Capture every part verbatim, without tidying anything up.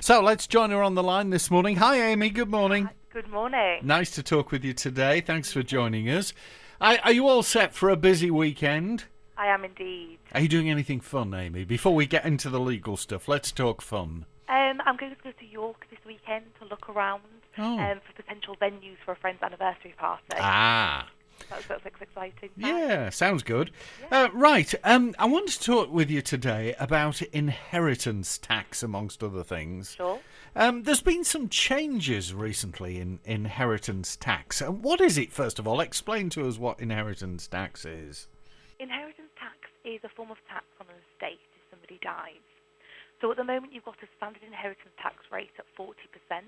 So let's join her on the line this morning. Hi, Amy. Good morning. Good morning. Nice to talk with you today. Thanks for joining us. Are, are you all set for a busy weekend? I am indeed. Are you doing anything fun, Amy? Before we get into the legal stuff, let's talk fun. Um, I'm going to go to York this weekend to look around Oh. um, for potential venues for a friend's anniversary party. Ah. That's, that's exciting. Yeah, sounds good. Yeah. Uh, right, um, I want to talk with you today about inheritance tax, amongst other things. Sure. Um, there's been some changes recently in inheritance tax. Uh, what is it, first of all? Explain to us what inheritance tax is. Inheritance tax is a form of tax on an estate if somebody dies. So at the moment you've got a standard inheritance tax rate at forty percent.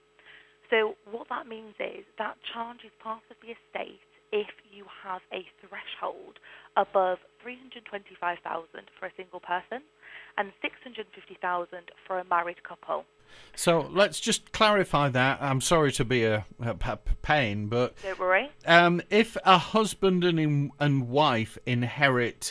So what that means is that charge is part of the estate if you have a threshold above three hundred twenty-five thousand dollars for a single person and six hundred fifty thousand dollars for a married couple. So let's just clarify that. I'm sorry to be a, a p- pain, but Don't worry. um, if a husband and, in, and wife inherit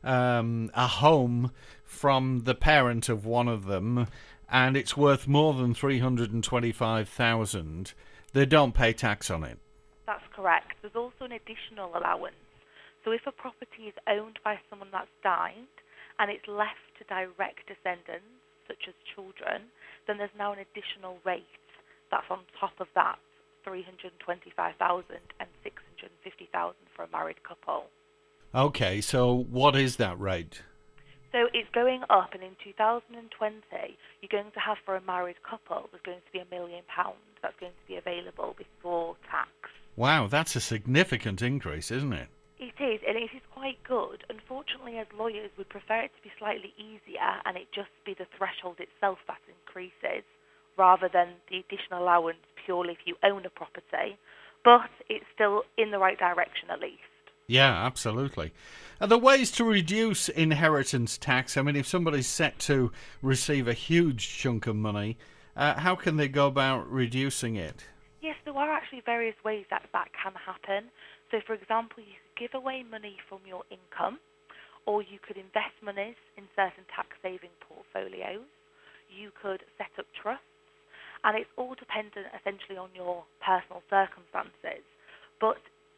um, a home from the parent of one of them and it's worth more than three hundred twenty-five thousand dollars, they don't pay tax on it. That's correct. There's also an additional allowance. So if a property is owned by someone that's died and it's left to direct descendants, such as children, then there's now an additional rate that's on top of that three hundred twenty-five thousand dollars and six hundred fifty thousand dollars for a married couple. Okay, so what is that rate? So it's going up, and in two thousand twenty, you're going to have for a married couple, there's going to be a million pounds that's going to be available before tax. Wow, that's a significant increase, isn't it? It is, and it is quite good. Unfortunately, as lawyers, we'd prefer it to be slightly easier and it just be the threshold itself that increases rather than the additional allowance purely if you own a property. But it's still in the right direction at least. Yeah, absolutely. Are there ways to reduce inheritance tax? I mean, if somebody's set to receive a huge chunk of money, uh, how can they go about reducing it? Yes, there are actually various ways that that can happen. So, for example, you could give away money from your income, or you could invest monies in certain tax-saving portfolios. You could set up trusts, and it's all dependent essentially on your personal circumstances. But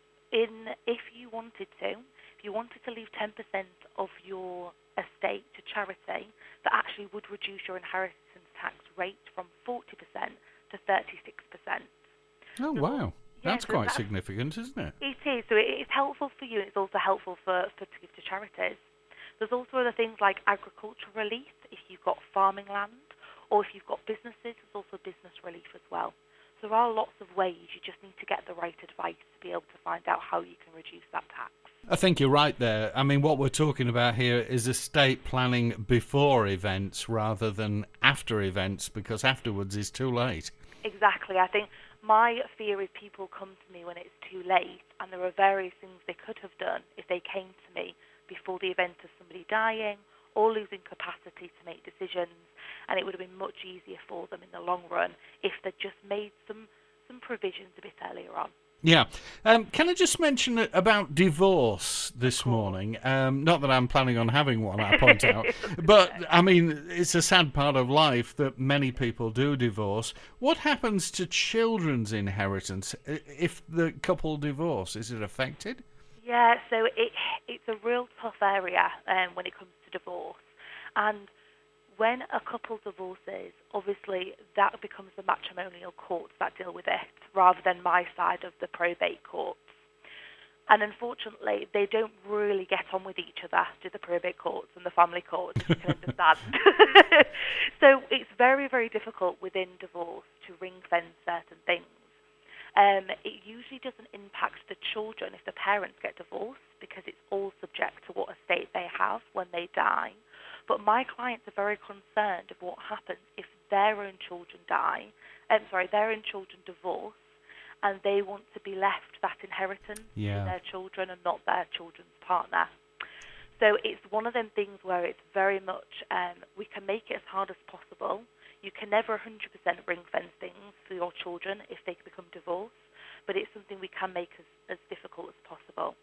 in if you wanted to, if you wanted to leave ten percent of your estate to charity, that actually would reduce your inheritance tax rate from forty percent to thirty-six percent. Oh, wow. Yeah, That's so quite that's- significant, isn't it? It is. So it is helpful for you, and it's also helpful for, for to give to charities. There's also other things like agricultural relief if you've got farming land, or if you've got businesses, there's also business relief as well. So there are lots of ways. You just need to get the right advice to be able to find out how you can reduce that tax. I think you're right there. I mean, what we're talking about here is estate planning before events rather than after events, because afterwards is too late. Exactly. I think my fear is people come to me when it's too late, and there are various things they could have done if they came to me before the event of somebody dying or losing capacity to make decisions, and it would have been much easier for them in the long run if they'd just made some, some provisions a bit earlier on. Yeah. Um, can I just mention about divorce this morning? Um, not that I'm planning on having one, I point out. But, I mean, it's a sad part of life that many people do divorce. What happens to children's inheritance if the couple divorce? Is it affected? Yeah, so it it's a real tough area um, when it comes to divorce. And when a couple divorces, obviously that becomes the matrimonial courts that deal with it, rather than my side of the probate courts. And unfortunately, they don't really get on with each other, do the probate courts and the family courts, if you can understand. So it's very, very difficult within divorce to ring-fence certain things. Um, it usually doesn't impact the children if the parents get divorced, because it's all subject to what estate they have when they die. But my clients are very concerned of what happens if their own children die, um, sorry, their own children divorce, and they want to be left that inheritance Yeah. to their children and not their children's partner. So it's one of them things where it's very much, um, we can make it as hard as possible. You can never one hundred percent ring-fence things for your children if they become divorced, but it's something we can make as, as difficult as possible.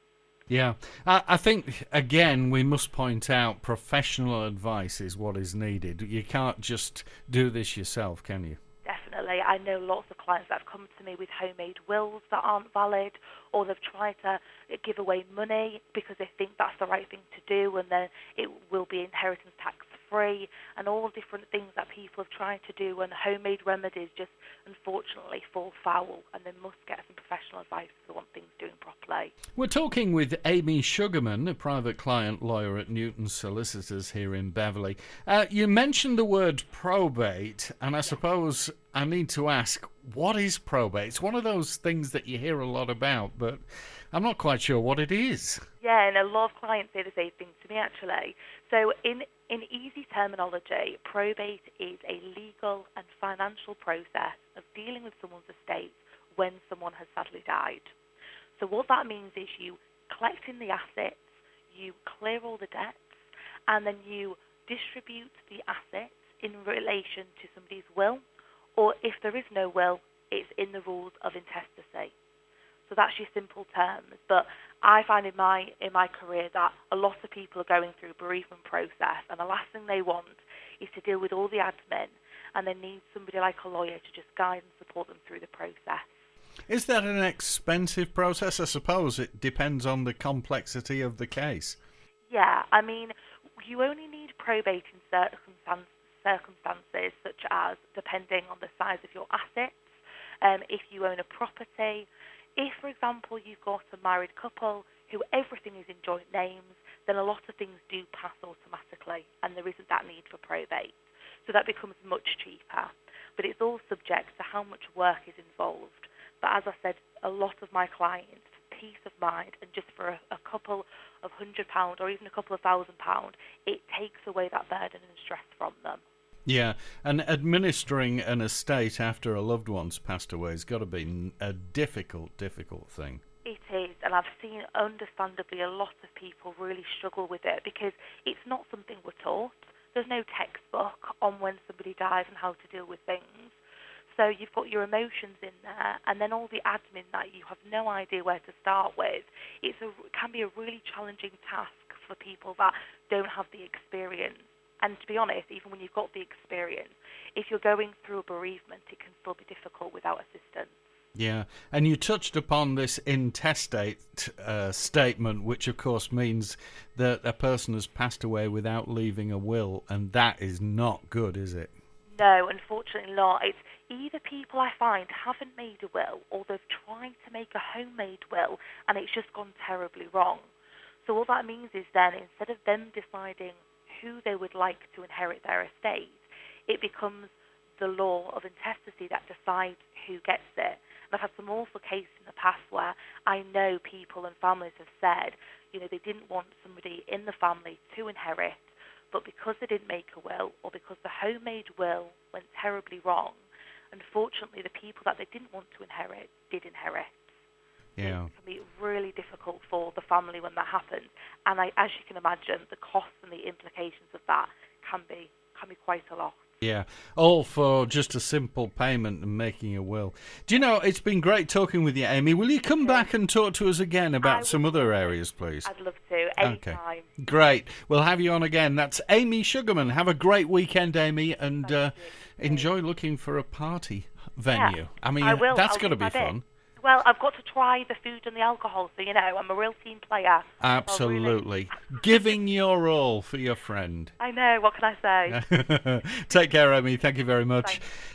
Yeah, I, I think, again, we must point out professional advice is what is needed. You can't just do this yourself, can you? Definitely. I know lots of clients that have come to me with homemade wills that aren't valid, or they've tried to give away money because they think that's the right thing to do, and then it will be inheritance tax free, and all different things that people have tried to do, and homemade remedies just unfortunately fall foul, and they must get some professional advice if they want things doing properly. We're talking with Amy Sugarman, a private client lawyer at Newton Solicitors here in Beverley. Uh, you mentioned the word probate, and I suppose I need to ask, what is probate? It's one of those things that you hear a lot about, but I'm not quite sure what it is. Yeah, and a lot of clients say the same thing to me, actually. So in, in easy terminology, probate is a legal and financial process of dealing with someone's estate when someone has sadly died. So what that means is you collect in the assets, you clear all the debts, and then you distribute the assets in relation to somebody's will, or if there is no will, it's in the rules of intestacy. So that's your simple terms. But I find in my in my career that a lot of people are going through a bereavement process, and the last thing they want is to deal with all the admin, and they need somebody like a lawyer to just guide and support them through the process. Is that an expensive process? I suppose it depends on the complexity of the case. Yeah, I mean, you only need probate in circumstances, circumstances such as depending on the size of your assets, um, if you own a property. If, for example, you've got a married couple who everything is in joint names, then a lot of things do pass automatically, and there isn't that need for probate. So that becomes much cheaper. But it's all subject to how much work is involved. But as I said, a lot of my clients, peace of mind, and just for a, a couple of hundred pounds or even a couple of thousand pounds, it takes away that burden and stress from them. Yeah, and administering an estate after a loved one's passed away has got to be a difficult, difficult thing. It is, and I've seen, understandably, a lot of people really struggle with it because it's not something we're taught. There's no textbook on when somebody dies and how to deal with things. So you've got your emotions in there, and then all the admin that you have no idea where to start with. It's a, it can be a really challenging task for people that don't have the experience. And to be honest, even when you've got the experience, if you're going through a bereavement, it can still be difficult without assistance. Yeah, and you touched upon this intestate uh, statement, which of course means that a person has passed away without leaving a will, and that is not good, is it? No, unfortunately not. It's either people I find haven't made a will, or they've tried to make a homemade will, and it's just gone terribly wrong. So all that means is then, instead of them deciding who they would like to inherit their estate, it becomes the law of intestacy that decides who gets it. And I've had some awful cases in the past where I know people and families have said, you know, they didn't want somebody in the family to inherit, but because they didn't make a will, or because the homemade will went terribly wrong, unfortunately the people that they didn't want to inherit did inherit. Yeah. It can be really difficult for the family when that happens, and I, as you can imagine, the costs and the implications of that can be can be quite a lot. Yeah, all for just a simple payment and making a will. Do you know, it's been great talking with you, Amy. Will you come back and talk to us again about some other areas, please? I'd love to, anytime. Okay, great. We'll have you on again. That's Amy Sugarman. Have a great weekend, Amy, and uh, enjoy looking for a party venue. Yeah, I mean, I will. that's I'll got to do be my fun. bit. Well, I've got to try the food and the alcohol, so, you know, I'm a real team player. Absolutely. Giving your all for your friend. I know, what can I say? Take care, Amy. Thank you very much. Thanks.